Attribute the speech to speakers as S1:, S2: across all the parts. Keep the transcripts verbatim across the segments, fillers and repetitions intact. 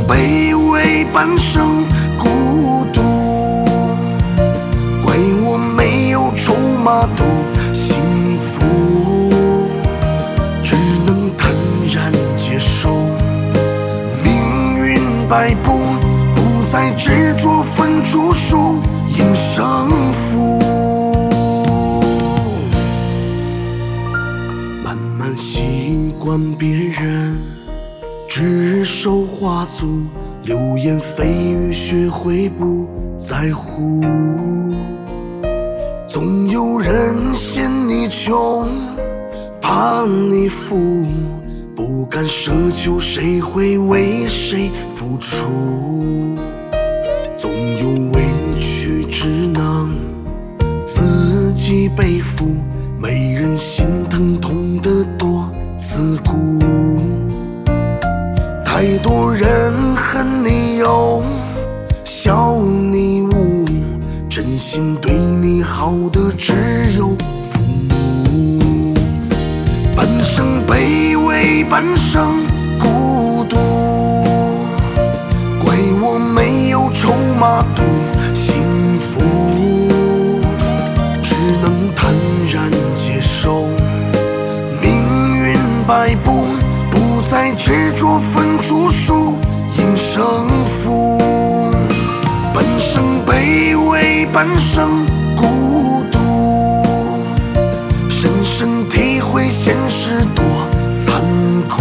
S1: 卑微，半生孤独。怪我没有筹码赌幸福，只能坦然接受命运摆布，不再执着分出输赢胜负。慢慢习惯别人指手画足，流言蜚语学会不在乎。总有人嫌你穷，怕你富，不敢奢求谁会为谁付出。总有委屈只能自己背负，没人心疼痛得多刺骨。太多人恨你勇，笑你无，真心对你好的只有父母。半生卑微，半生孤独，怪我没有筹码赌幸福，只能坦然接受命运摆布，不再执着分出输赢胜负。半生卑微，半生孤独，深深体会现实多残酷。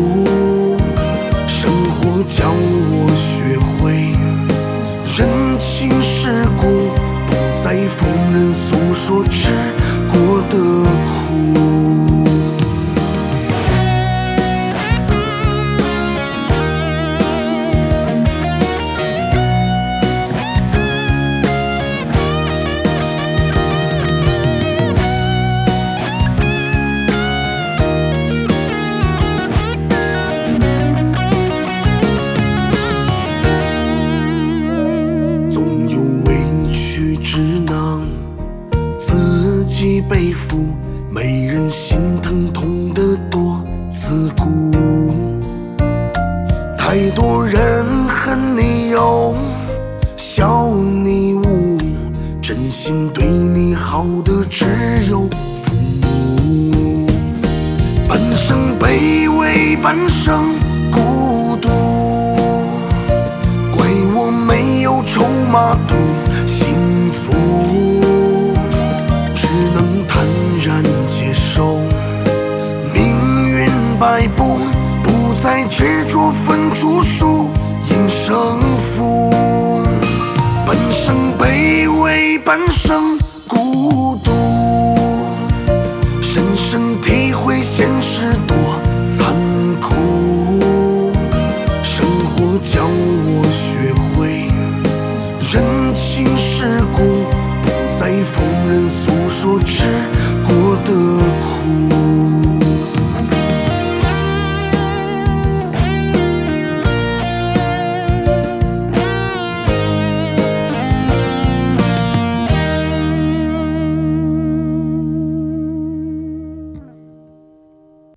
S1: 生活教我学会人情世故，不再逢人诉说吃过的苦。背负，没人心疼痛得多刺骨。太多人恨你勇，笑你无，真心对你好的只有父母。半生卑微，半生孤独，怪我没有筹码赌幸福，坦然接受命运摆布，不再执着分出输赢胜负。半生卑微，半生孤独，深深体会现实多